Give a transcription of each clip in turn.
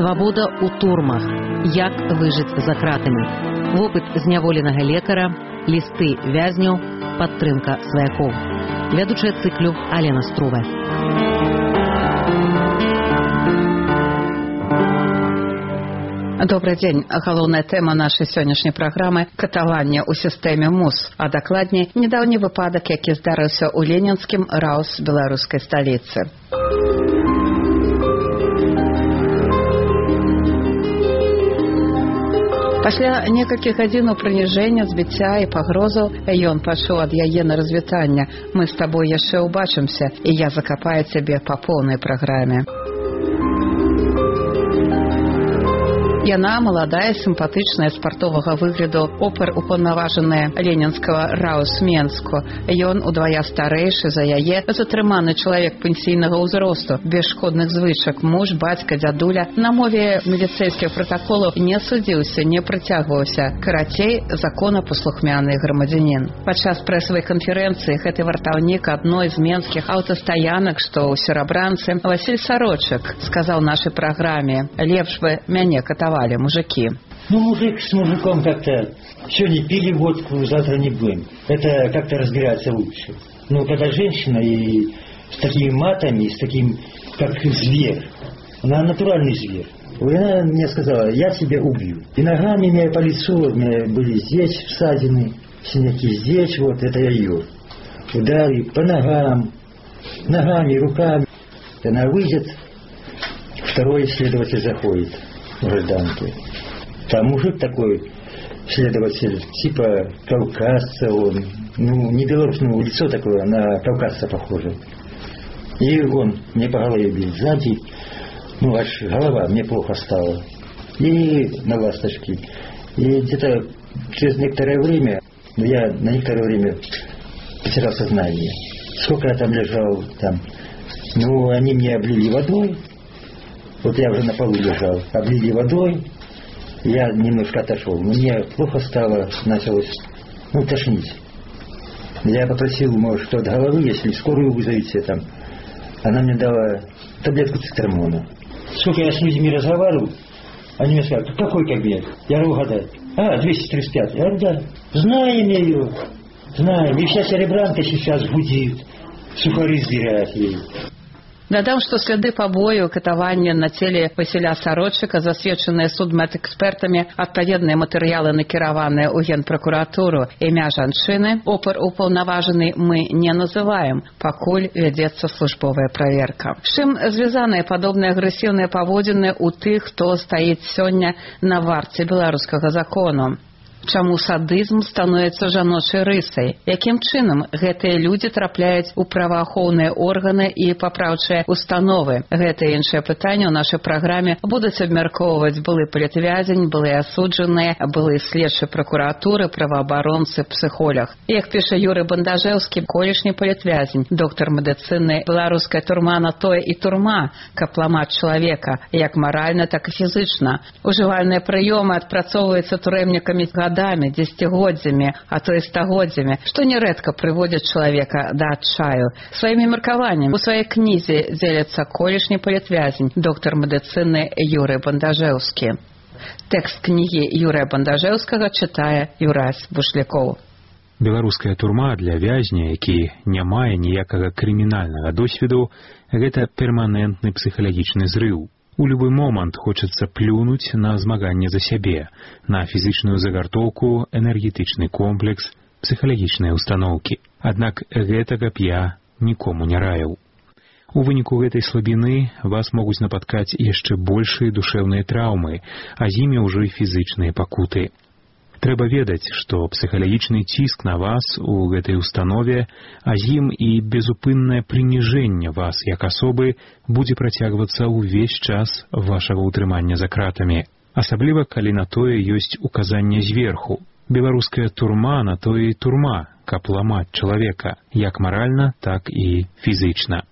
Свабода ў турмах. Як выжыць за кратамі. Вопыт зняволенага лекара, лісты вязняў, падтрымка сваякоў. Вядучая цыклю Алена Струва. Добрый дзень. Галоўная тэма нашай сённяшняй праграмы – катаванне ў сістэме МУС, а дакладней, нядаўні выпадак, які здарыўся ў ленінскім РАУС беларускай сталіцы. Пасля некалькіх гадзінаў прыніжэння, збіцця і пагрозаў ён пайшоў ад яе на развітанне. Мы з табой яшчэ ўбачымся, і я закапаю цябе па поўнай праграме. Яна маладая, сімпатычная, спартовага выгляду, оперупаўнаважаная ленінскага РАУС Менску. Ён удвая старэйшы за яе, затрыманы чалавек пенсійнага ўзросту, без шкодных звычак, муж, бацька, дзядуля. На мове міліцэйскіх пратаколаў не судзіўся, не прыцягваўся. Карацей, законапаслухмяны грамадзянін. Падчас прэсавай канферэнцыі гэты вартаўнік адной з менскіх аўтастаянак, што ў Серабранцы, Васіль Сарочак, сказаў нашай праграме: «Лепш бы мяне катавалі мужики». Ну, мужик с мужиком как-то сегодня пили водку, завтра не будем. Это как-то разбираться лучше. Но когда женщина и с такими матами, с таким, как зверь, она натуральный зверь. И она мне сказала: я тебя убью. И ногами меня по лицу, у меня были здесь всадины, синяки здесь, вот это я ее. Удары по ногам, ногами, руками. И она выйдет, второй следователь заходит. Гражданки. Там мужик такой, следователь, типа кавказца он, ну, не белорус, но лицо такое, на кавказца похоже. И он мне по голове бил сзади, ну, аж голова мне плохо стала. И на ласточки. И где-то через некоторое время, ну, я на некоторое время потерял сознание. Сколько я там лежал, там, ну, они мне облили водой. Вот я уже на полу лежал, облили водой, я немножко отошел. Мне плохо стало, началось, ну, тошнить. Я попросил, может, от головы, если скорую вызовите там. Она мне дала таблетку цитрамона. Сколько я с людьми разговаривал, они мне сказали: какой кабинет? Я говорю: угадай. 235. Я говорю: да. Знаем ее, знаем. И вся Серебранка сейчас гудит, сухари сбирает ей. Дадам, што сляды пабою, катавання на целе Васіля Сарочака, засведчаныя судмедэкспертамі, адпаведныя матэрыялы накіраваныя ў генпракуратуру, імя жанчыны, оперупаўнаважаны мы не называем, пакуль вядзецца службовая праверка. З чым звязаныя падобныя агрэсіўныя паводзіны ў тых, хто стаіць сёння на варце беларускага закону? Чаму садызм становіцца жаночай рысай? Якім чынам гэтыя людзі трапляюць у праваахоўныя органы і папраўчыя установы? Гэта і іншае пытанне ў нашай праграме будуць абмяркоўваць былы палітвязень, былыя асуджаныя, былы следчы пракуратуры, праваабаронцы, псіхолог. Як піша Юрый Бандажэўскі, колішні палітвязень, доктар медыцыны, беларуская турма на тое і турма, каб ламаць чалавека, як маральна, так і фізычна. Ужывальныя прыёмы адпрацоўваюцца турэмнікамі годами, десятигоддзямі, а то і стагоддзямі, што нярэдка прыводзіць чалавека да адчаю. Сваімі меркаваннямі у сваёй кнізе дзеліцца колішні палітвязень, доктар медыцыны Юрый Бандажэўскі. Тэкст кнігі Юрыя Бандажэўскага чытае Юрась Бушлякоў. Беларуская турма для вязня, які не мае ніякага крымінальнага досведу, гэта перманентны псіхалагічны зрыў. У любы момант хочацца плюнуць на змаганне за сябе, на фізычную загартоўку, энергетычны комплекс, псіхалагічныя ўстаноўкі. Аднак гэтага б я нікому не раіў. У выніку гэтай слабіны вас могуць напаткаць яшчэ большыя душэўныя траўмы, а з імі ўжо і фізычныя пакуты. Трэба ведаць, што псіхалагічны ціск на вас у гэтай установе, а з ім і безупыннае прыніжэнне вас як асобы будзе працягвацца ўвесь час вашага ўтрымання за кратамі. Асабліва, калі на тое ёсць указанне зверху. Беларуская турма на тое і турма, каб ламаць чалавека, як маральна, так і фізычна.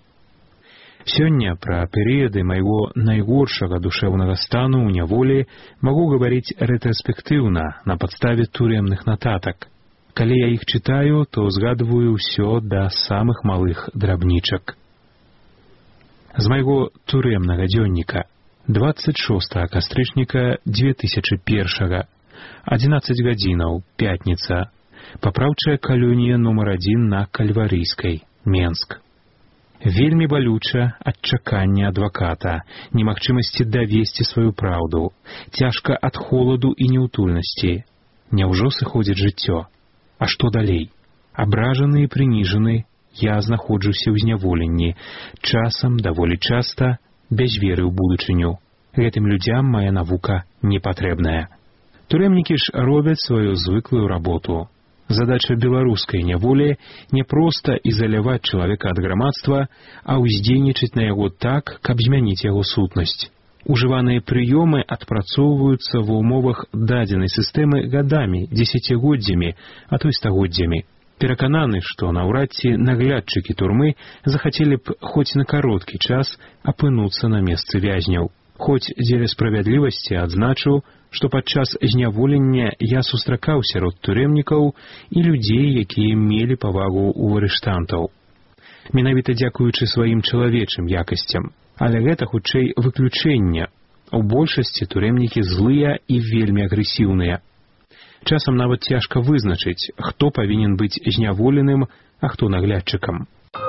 Сёння пра перыяды майго найгоршага душэўнага стану ў няволі магу гаварыць рэтраспектыўна на падставе турэмных нататак. Калі я іх чытаю, то згадваю ўсё да самых малых драбнічак. З майго турэмнага дзённіка. 26 кастрычніка 2001. 11 гадзінаў, пятніца. Папраўчая калонія нумар 1 на Кальварыйскай, Менск. Вельмі балюча ад чакання адваката, немагчымасці давесці сваю праўду, цяжка ад холаду і няўтульнасці. Няўжо сыходзіць жыццё? А што далей? Абражаны і прыніжаны, я знаходжуся ў зняволенні, часам, даволі часта, без веры ў будучыню. Гэтым людзям мая навука не патрэбная. Турэмнікі ж робяць сваю звыклую работу. Задача беларускай няволі не проста ізаляваць чалавека ад грамадства, а ўздзейнічаць на яго так, каб змяніць яго сутнасць. Ужываныя прыёмы адпрацоўваюцца ва ўмовах дадзенай сістэмы гадамі, дзесяцігоддзямі, а то і стагоддзямі. Перакананы, што наўрад ці наглядчыкі турмы захацелі б хоць на кароткі час апынуцца на месцы вязняў. Хоць дзеля справядлівасці адзначу, што падчас зняволення я сустракаў сярод турэмнікаў і людзей, якія мелі павагу ў арыштантаў. Менавіта дзякуючы сваім чалавечым якасцям. Але гэта хутчэй выключэнне. У большасці турэмнікі злыя і вельмі агрэсіўныя. Часам нават цяжка вызначыць, хто павінен быць зняволеным, а хто наглядчыкам.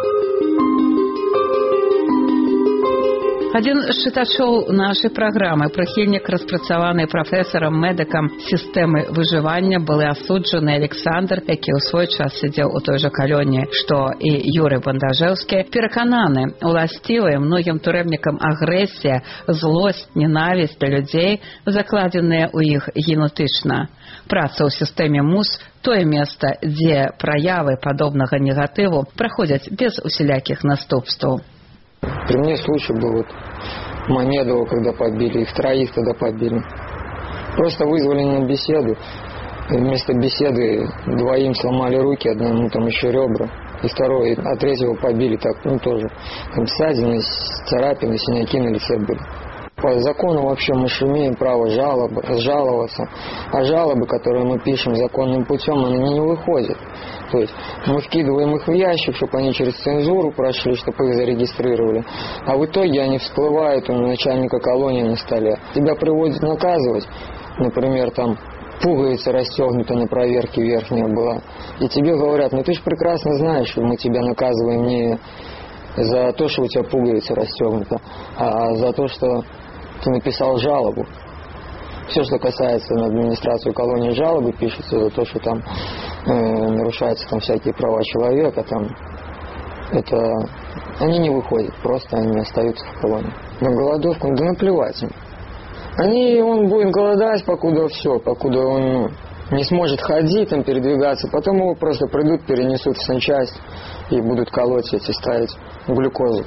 Адзін з чытачоў нашай праграмы, прыхільнік распрацаванай прафесарам-медыкам сістэмы выжывання, былы асуджаны Александр, які ў свой час сидзеў у той жа калоніі, што і Юрый Бандажэўскі, перакананы, уласцівая многім турэмнікам агрэсія, злосць, ненавісць да людзей, закладзеныя ў іх генетычна. Праца ў сістэме МУС – тое месца, дзе праявы падобнага негатыву праходзяць без усялякіх наступстваў. При мне случай был вот Мамедова, когда побили, их троих тогда побили. Просто вызвали на беседу. Вместо беседы двоим сломали руки, одному там еще ребра, и второй, а третьего побили так, тоже. Там ссадины, царапины, синяки на лице были. По закону вообще мы же имеем право жаловаться, а жалобы, которые мы пишем законным путем, они не выходят. То есть мы вкидываем их в ящик, чтобы они через цензуру прошли, чтобы их зарегистрировали. А в итоге они всплывают у начальника колонии на столе. Тебя приводят наказывать, например, там пуговица расстегнута на проверке верхняя была. И тебе говорят, ты же прекрасно знаешь, что мы тебя наказываем не за то, что у тебя пуговица расстегнута, а за то, что ты написал жалобу. Все, что касается на администрацию колонии жалобы, пишется за то, что там нарушаются там всякие права человека, там это они не выходят, просто они остаются в колонии. На голодовку, да наплевать им. Он будет голодать, покуда он не сможет ходить, там, передвигаться, потом его просто придут, перенесут в санчасть и будут колоть эти, ставить глюкозу.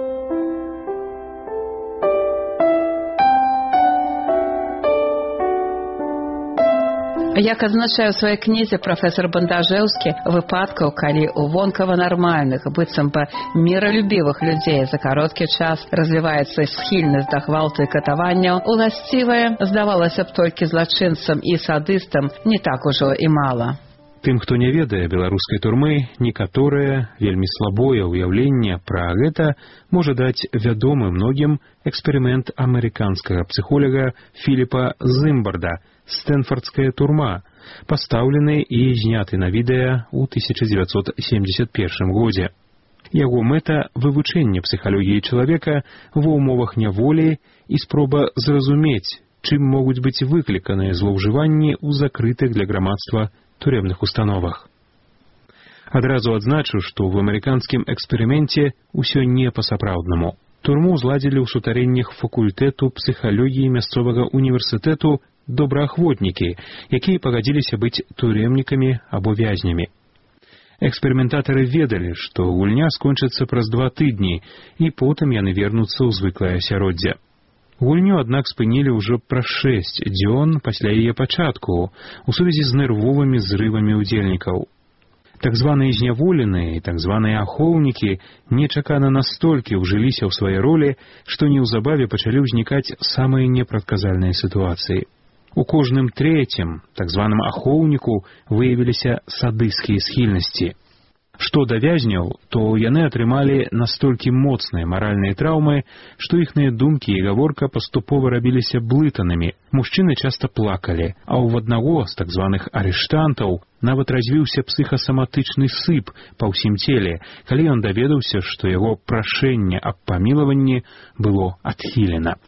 Як адзначае ў сваёй кнізе прафесар Бандажэўскі, выпадкаў, калі у вонкава нармальных, быццам бы міралюбівых людзей за кароткі час развіваецца схільнасць да гвалту і катаванняў, уласцівая, здавалася б, толькі злачынцам і садыстам, не так ужо і мала. Тым, хто не ведае беларускай турмы, некаторае вельмі слабое ўяўленне пра гэта можа даць вядомы многім эксперымент амерыканскага псіхолага Філіпа Зымбарда «Стэнфардская турма», пастаўлены і зняты на відэа ў 1971 годзе. Яго мэта – вывучэнне псіхалогіі чалавека ва ўмовах няволі і спроба зразумець, чым могуць быць выкліканыя злоўжыванні ў закрытых для грамадства турэмных установах. Адразу адзначу, што ў амерыканскім эксперыменце ўсё не па-сапраўднаму. Турму зладзілі ў сутарэннях факультэту псіхалогіі мясцовага універсітэту добраахвотнікі, якія пагадзіліся быць турэмнікамі або вязнямі. Эксперыментатары ведалі, што гульня скончыцца праз 2 тыдні, і потым яны вернуцца ў звыклае асяроддзе. Гульню, аднак, спынілі ўжо праз 6 дзён пасля яе пачатку у сувязі з нервовымі зрывамі ўдзельнікаў. Так званыя зняволеныя і так званыя ахоўнікі нечакана настолькі ўжыліся ў свае ролі, што неўзабаве пачалі ўзнікаць самыя непрадказальныя сітуацыі. У кожным трэцім, так званым ахоўніку, выявіліся садысцкія схільнасці. Што да вязняў, то яны атрымалі настолькі моцныя маральныя траўмы, што іхныя думкі і гаворка паступова рабіліся блытанымі. Мужчыны часта плакалі, а ў аднаго з так званых арыштантаў нават развіўся псіхасаматычны сып па ўсім целе, калі ён даведаўся, што яго прашэнне аб памілаванні было адхілена.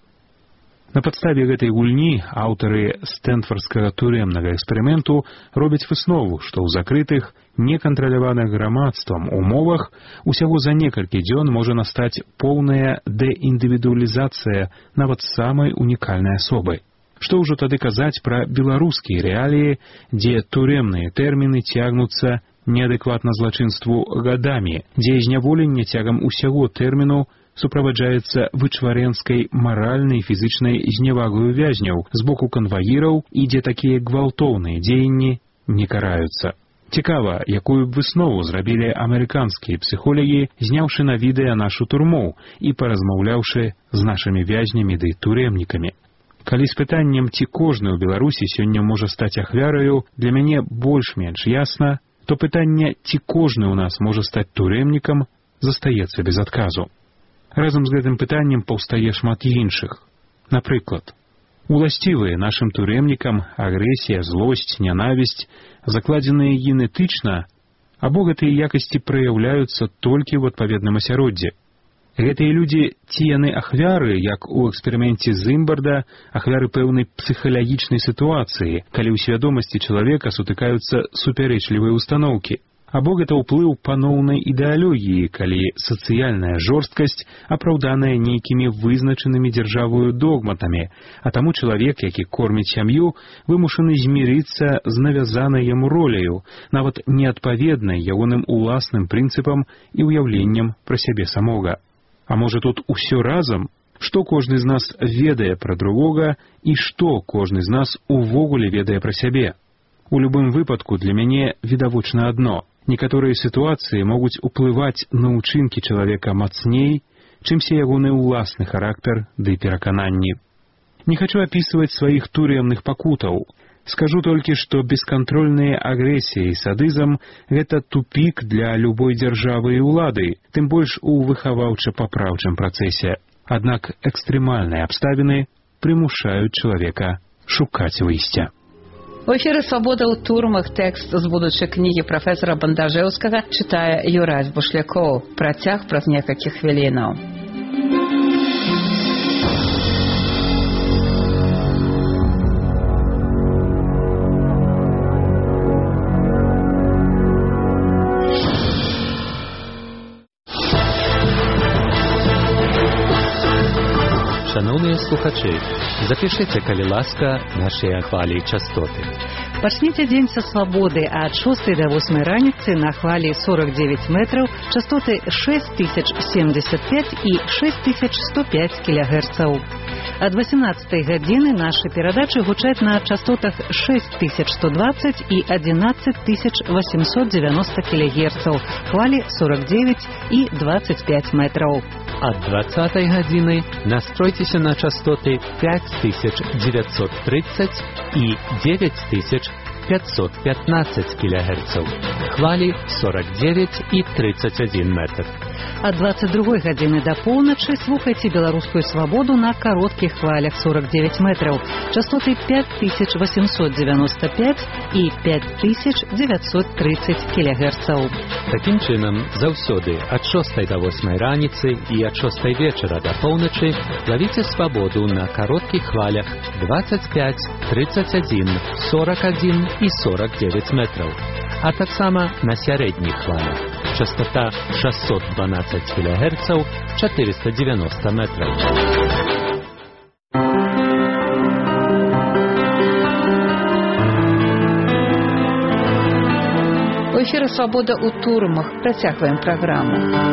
На падставе гэтай гульні аўтары стэнфордскага турэмнага эксперыменту робяць выснову, што ў закрытых, некантраляваных грамадствам умовах усяго за некалькі дзён можа настаць поўная дэіндывідуалізацыя нават самай унікальнай асобы. Што ўжо тады казаць пра беларускія рэаліі, дзе турэмныя тэрміны цягнуцца неадэкватна злачынству гадамі, дзе зняволенне цягам усяго тэрміну суправаджаецца вычварэнскай маральнай і фізічнай зневагаю вязняў з боку канваіраў і дзе такія гвалтоўныя дзеянні не караюцца. Цікава, якую б выснову зрабілі амерыканскія псіхолагі, зняўшы на відэа нашу турму і паразмаўляўшы з нашымі вязнямі ды турэмнікамі. Калі з пытаннем, ці кожны ў Беларусі сёння можа стаць ахвяраю, для мяне больш-менш ясна, то пытанне, ці кожны ў нас можа стаць турэмнікам, застаецца без адказу. Разам з гэтым пытаннем паўстае шмат іншых. Напрыклад, уласцівыя нашым турэмнікам агрэсія, злосць, нянавісць, закладзеныя генетычна, або гэтыя якасці праяўляюцца толькі ў адпаведным асяроддзі. Гэтыя людзі, ці яны ахвяры, як у эксперыменце Зымбарда, ахвяры пэўнай псіхалагічнай сітуацыі, калі ў свядомасці чалавека сутыкаюцца супярэчлівыя устаноўкі. Або гэта ўплыў паноўнай ідэалогіі, калі сацыяльная жорсткасць апраўданая нейкімі вызначанымі дзяржавою догматамі, а таму чалавек, які корміць сям'ю, вымушаны змірыцца з навязанай яму роляю, нават неадпаведнай ягоным уласным прынцыпам і ўяўленнем пра сябе самога. А можа тут усё разам? Што кожны з нас ведае пра другога і што кожны з нас увогуле ведае пра сябе? У любым выпадку для мяне відавочна адно. Некаторыя сітуацыі могуць уплываць на ўчынкі чалавека мацней, чымся ягоны ўласны характар ды перакананні. Не хачу апісваць сваіх турэмных пакутаў. Скажу толькі, што бескантрольная агрэсія і садызм – гэта тупік для любой дзяржавы і ўлады, тым больш у выхаваўча-папраўчым працэсе. Аднак экстрэмальныя абставіны прымушаюць чалавека шукаць выйсця. У эфіры «Свабода ў турмах» тэкст з будучай кнігі прафесара Бандажэўскага чытае Юрась Бушлякоў. Працяг праз некалькі хвілінаў. Шановні слухачі, запишіться, калі ласка, наші хвалі і частоти. Пачніце дзень са свабоды ад 6 до 8 раніцы на хвалі 49 метраў, частоты 6075 і 6105 кГц. Ад 18 гадзіны нашы перадачы гучаць на частотах 6120 і 11890 кГц, хвалі 49 і 25 метраў. Ад 20 гадзіны настройцеся на частоты 5930 і 9515 кГц, хвалі 49 і 31 метр. Ад 22 гадзіны да поўначы слухайце беларускую свабоду на кароткіх хвалях 49 метраў, частоты 5895 і 5930 кГц. Такім чынам, заўсёды ад 6 до 8 раніцы і ад 6 вечара да поўначы лавіце свабоду на кароткіх хвалях 25, 31, 41 і 49 метраў, а таксама на сярэдніх хвалях. Частота 612 кГц, 490 метров. У эфіры «Свабода ў турмах» працягваем праграму.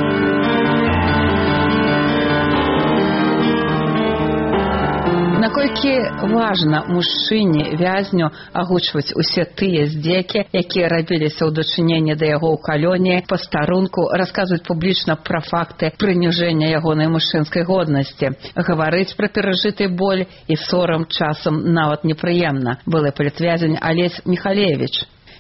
Наколькі важна мужчыне, вязню агучваць усе тыя здзекі, якія рабіліся ў дачыненні да яго ў калоніі, пастарунку, расказваць публічна пра факты прыніжэння ягонай мужчынскай годнасці, гаварыць пра перажыты боль і сорам часам нават непрыемна. Былы палітвязень Алесь Міхалевіч.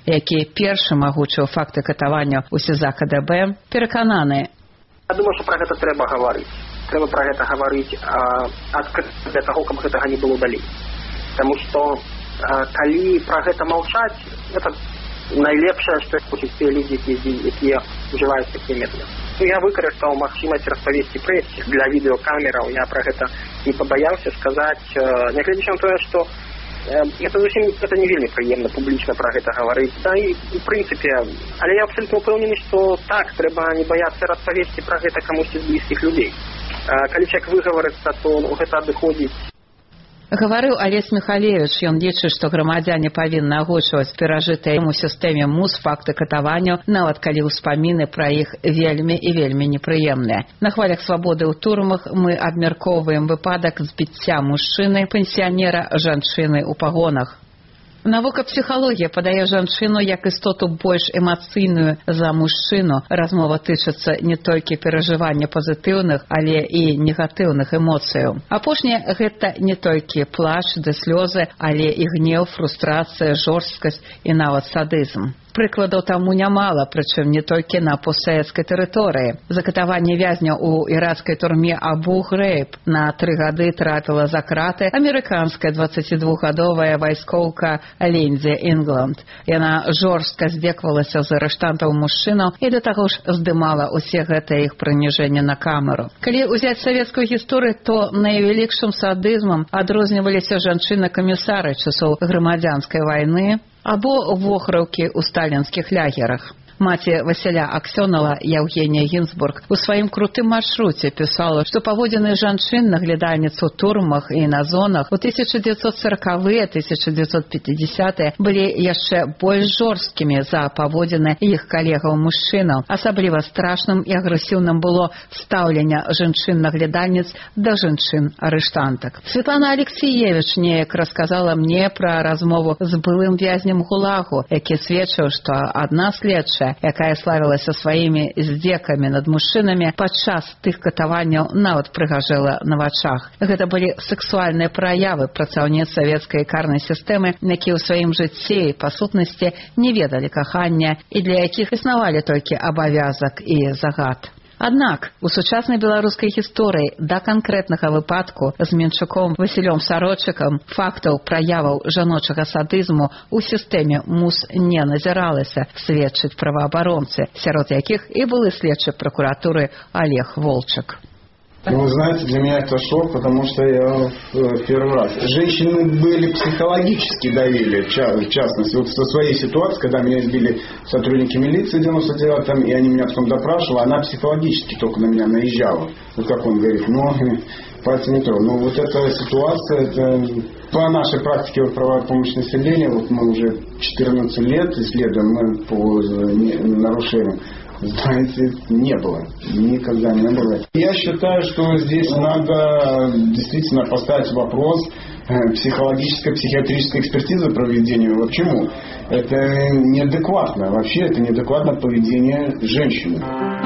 які першым агучыў факты катавання ў СІЗА КДБ, перакананы. Я думаю, што пра гэта трэба гаварыць. Трэба пра гэта гаварыць адкрыта для таго, каб гэтага не было далей. Таму што калі пра гэта маўчаць, гэта найлепшае, што хочуць тыя людзі, якія ўжываюць такія метады. Я выкарыстаў магчымасць распавесці прэсе для відэакамераў. Я пра гэта не пабаяўся сказаць, нягледзячы на тое, што это не вельмі прыемна публічна пра гэта гаварыць. Да і у прынцыпе, але я абсалютна ўпэўнены, што так, трэба не баяцца распавесці пра гэта камусьці з блізкіх людзей. Калі чалавек выгаварыцца, то гэта адыходзіць. Гаварыў Алесь Михалевич, ён лічыць, што грамадзяне павінны агучваць перажытыя ў сістэме МУС факты катавання, нават калі ўспаміны пра іх вельмі і вельмі непрыемныя. На хвалях свабоды ў турмах мы абмяркоўваем выпадак збіцця мужчыны, пенсіянера, жанчыны ў пагонах. Навука псіхалогія падае жанчыну як істоту больш эмацыйную за мужчыну. Размова тычыцца не толькі перажывання пазітыўных, але і негатыўных эмоцыяў. Апошняе гэта не толькі плач ды слёзы, але і гнеў, фрустрацыя, жорсткасць і нават садызм. Прыкладаў таму нямала, прычым не толькі на постсавецкай тэрыторыі. Закатаванне вязняў у іракскай турме Абу-Грейб на 3 гады трапіла за краты амерыканская 22-гадовая вайскоўка Линдзи Інгланд. Яна жорстка здзекавалася з арыштантаў мужчынаў і да таго ж здымала ўсе гэтыя іх прыніжэнні на камеру. Калі ўзяць савецкую гісторыю, то найвялікшым садызмам адрозніваліся жанчыны-камісары часоў грамадзянскай вайны або вохраўкі ў сталінскіх лагерах. Маці Васіля Аксёнова Яўгенія Гінзбург у сваім крутым маршруце пісала, што паводзіны жанчын наглядальніц у турмах і на зонах у 1940-1950-е былі яшчэ больш жорсткімі за паводзіны іх калегаў-мужчынаў. Асабліва страшным і агрэсіўным было стаўленне жанчын-наглядальніц да жанчын-арыштантак. Светлана Алексеевич неяк расказала мне пра размову з былым вязнем ГУЛАГу, які сведчыў, што адна следчая, якая славілася сваімі здзекамі над мужчынамі, падчас тых катаванняў нават прыгажэла на вачах. Гэта былі сексуальныя праявы працаўніц савецкай карнай сістэмы, якія ў сваім жыцці, па сутнасці, не ведалі кахання і для якіх існавалі толькі абавязак і загад. Аднак у сучаснай беларускай гісторыі да канкрэтнага выпадку з Менчуком Васілём Сарочыкам фактаў праяваў жаночага садызму ў сістэме МУС не назіралася, сведчыць праваабаронцы, сярод якіх і былы следчы пракуратуры Олег Волчак. Ну, вы знаете, для меня это шок, потому что я первый раз. Женщины были психологически давили, в частности, вот со своей ситуацией, когда меня избили сотрудники милиции в 99-м, и они меня потом допрашивали, она психологически только на меня наезжала. Вот как он говорит, пальцем не трогай. Ну, вот эта ситуация, это по нашей практике правовой помощи населению, вот мы уже 14 лет исследуем мы по нарушениям. Знаете, не было. Никогда не было. Я считаю, что здесь надо действительно поставить вопрос психологической, психиатрической экспертизы проведению. Почему? Это неадекватно. Вообще это неадекватно поведение женщины.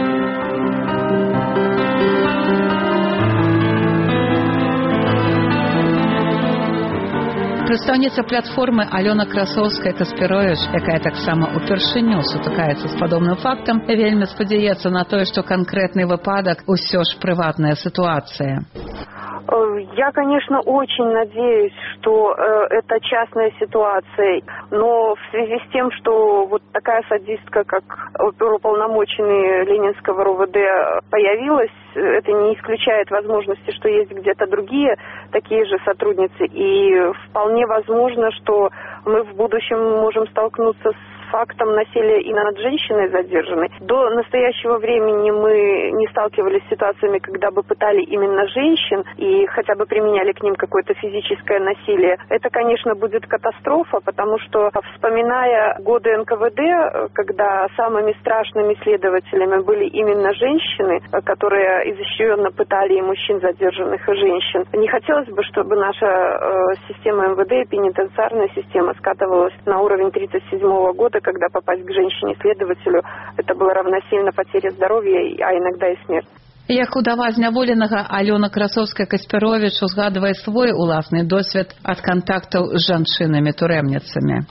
Прадстаўніца платформы Алёна Красоўская-Каспіровіч, якая таксама упершыню сутыкаецца з падобным фактам, вельмі спадзяецца на тое, што канкрэтны выпадак усё ж прыватная ситуация. Я, конечно, очень надеюсь, что это частная ситуация, но в связи с тем, что вот такая садистка, как оперуполномоченный Ленинского РУВД появилась, это не исключает возможности, что есть где-то другие такие же сотрудницы, и вполне возможно, что мы в будущем можем столкнуться с фактом насилия и над женщиной задержанной. До настоящего времени мы не сталкивались с ситуациями, когда бы пытали именно женщин и хотя бы применяли к ним какое-то физическое насилие. Это, конечно, будет катастрофа, потому что, вспоминая годы НКВД, когда самыми страшными следователями были именно женщины, которые изощренно пытали и мужчин задержанных, и женщин, не хотелось бы, чтобы наша система МВД и пенитенциарная система скатывалась на уровень 1937 года, когда попасть к женщине-следователю, это было равносильно потере здоровья, а иногда и смерть. Як удава зняволенага Алёна Красоўская-Каспіровіч узгадвае свой уласны досвед ад кантактаў з жанчынамі-турэмніцамі.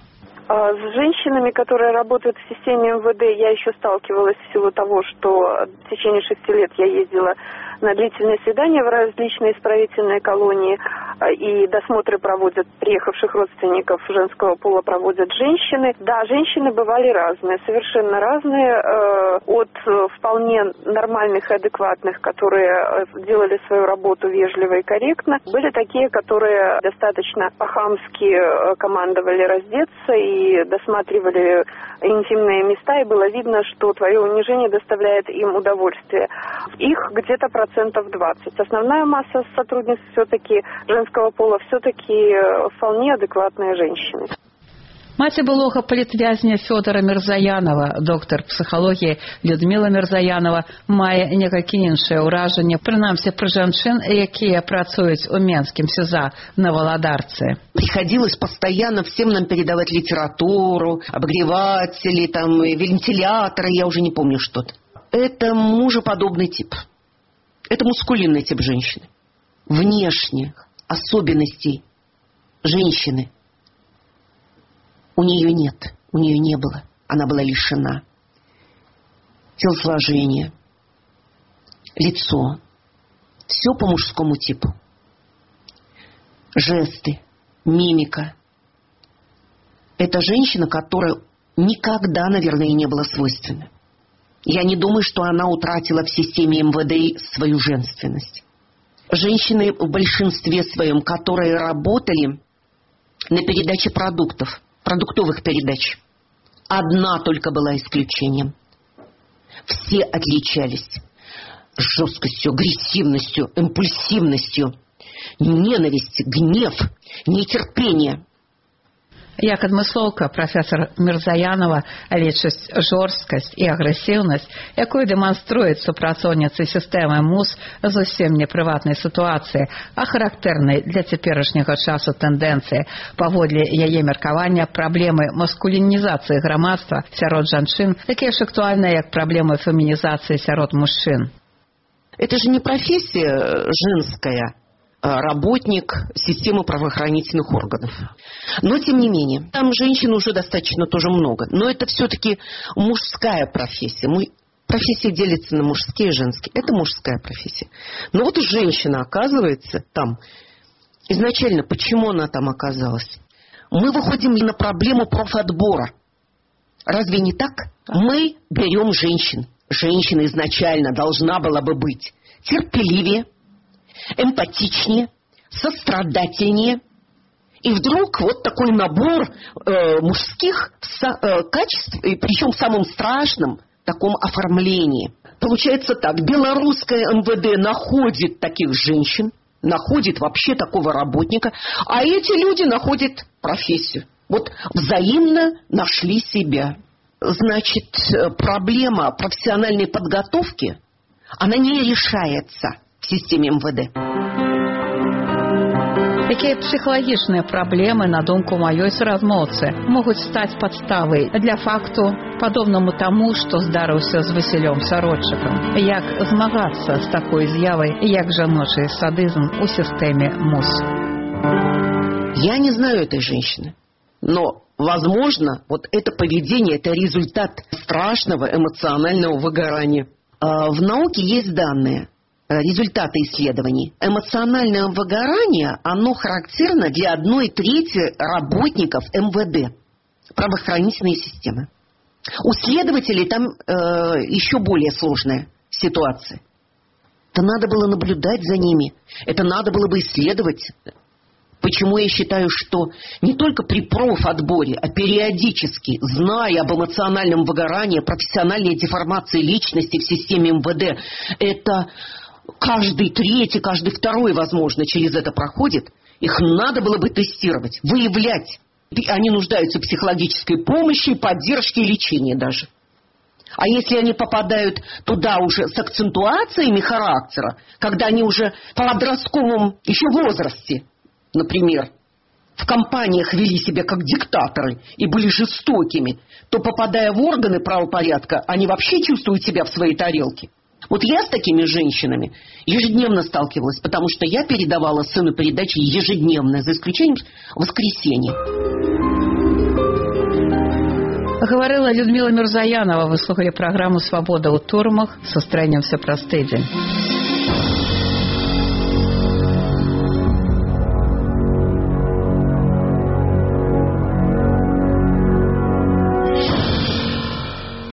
С женщинами, которые работают в системе МВД, я еще сталкивалась в силу того, что в течение 6 лет я ездила на длительные свидания в различные исправительные колонии, и досмотры проводят приехавших родственников женского пола, проводят женщины. Да, женщины бывали разные, совершенно разные, от вполне нормальных и адекватных, которые делали свою работу вежливо и корректно. Были такие, которые достаточно по-хамски командовали раздеться и досматривали интимные места, и было видно, что твое унижение доставляет им удовольствие. Их где-то 20%. Основная масса сотрудниц все-таки женского пола, все-таки вполне адекватные женщины. Маці былога палітвязня Фёдора Мірзаянова, доктор псіхології Людмила Мірзаянова, мае некалькі іншае ўражанне, прынамсі пры жанчын, якія працуюць у Менскім СИЗО на Володарце. Приходилось постоянно всем нам передавать литературу, обогреватели, там, вентиляторы, я уже не помню что-то. Это мужеподобный тип. Это мускулинный тип женщины. Внешних особенностей женщины у нее нет, у нее не было. Она была лишена. Телосложение, лицо. Все по мужскому типу. Жесты, мимика. Это женщина, которая никогда, наверное, не была свойственна. Я не думаю, что она утратила в системе МВД свою женственность. Женщины в большинстве своем, которые работали на передаче продуктов, продуктовых передач, одна только была исключением. Все отличались жесткостью, агрессивностью, импульсивностью, ненависть, гнев, нетерпение. Як адмыслоўка профессор Мірзаянова лічыць жорсткасць і агрэсіўнасць, якую дэманструюць супрацоўніцы сістэмы МУС зусім не прыватнай сітуацыі, а характэрнай для цяперашняга часу тэндэнцыі. Паводле яе меркавання, праблемы маскулінізацыі грамадства сярод жанчын такія ж актуальныя, як праблемы фемінізацыі сярод мужчын. Это же не профессия женская, работник системы правоохранительных органов. Но, тем не менее, там женщин уже достаточно тоже много. Но это все-таки мужская профессия. Профессия делится на мужские и женские. Это мужская профессия. Но вот и женщина оказывается там. Изначально, почему она там оказалась? Мы выходим на проблему профотбора. Разве не так? Мы берем женщин. Женщина изначально должна была бы быть терпеливее, эмпатичнее, сострадательнее. И вдруг вот такой набор мужских качеств, и причем в самом страшном таком оформлении. Получается так, белорусское МВД находит таких женщин, находит вообще такого работника, а эти люди находят профессию. Вот взаимно нашли себя. Значит, проблема профессиональной подготовки, она не решается в системе МВД. Якія псіхалагічныя праблемы, на думку маёй суразмоўцы, могуць стаць падставай для факту, падобнаму таму, што здарыўся з Васілём Сародчыкам. Як змагацца з такой з'явай, як жаночы садызм у сістэме МУС? Я не знаю этой женщины, но, возможно, вот это поведение, это результат страшного эмоционального выгорания. В науке есть данные, результаты исследований. Эмоциональное выгорание, оно характерно для 1/3 работников МВД, правоохранительной системы. У следователей там еще более сложная ситуация. Это надо было наблюдать за ними, это надо было бы исследовать. Почему я считаю, что не только при профотборе, а периодически, зная об эмоциональном выгорании, профессиональной деформации личности в системе МВД, это каждый третий, каждый второй, возможно, через это проходит, их надо было бы тестировать, выявлять. Они нуждаются в психологической помощи, поддержке и лечении даже. А если они попадают туда уже с акцентуациями характера, когда они уже в подростковом еще возрасте, например, в компаниях вели себя как диктаторы и были жестокими, то, попадая в органы правопорядка, они вообще чувствуют себя в своей тарелке. Вот я с такими женщинами ежедневно сталкивалась, потому что я передавала сыну передачи ежедневно, за исключением воскресенья. Говорила Людмила Мирзаянова. Вы слухали программу «Свобода у турмах». Сустранемся праз тыдзень.